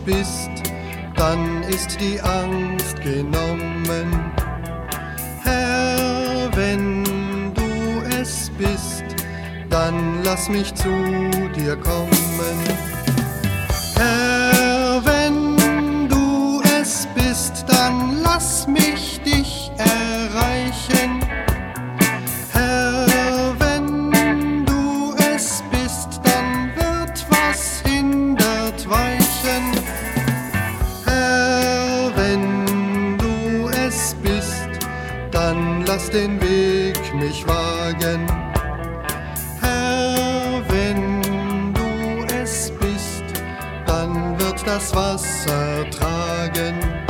bist, dann ist die Angst genommen. Herr, wenn du es bist, dann lass mich zu dir kommen. Herr, wenn du es bist, dann lass mich dich erreichen. Herr, wenn du es bist, dann wird, was hindert, weichen. Herr, wenn du es bist, dann lass den Weg mich wagen. Herr, wenn du es bist, dann wird das Wasser tragen.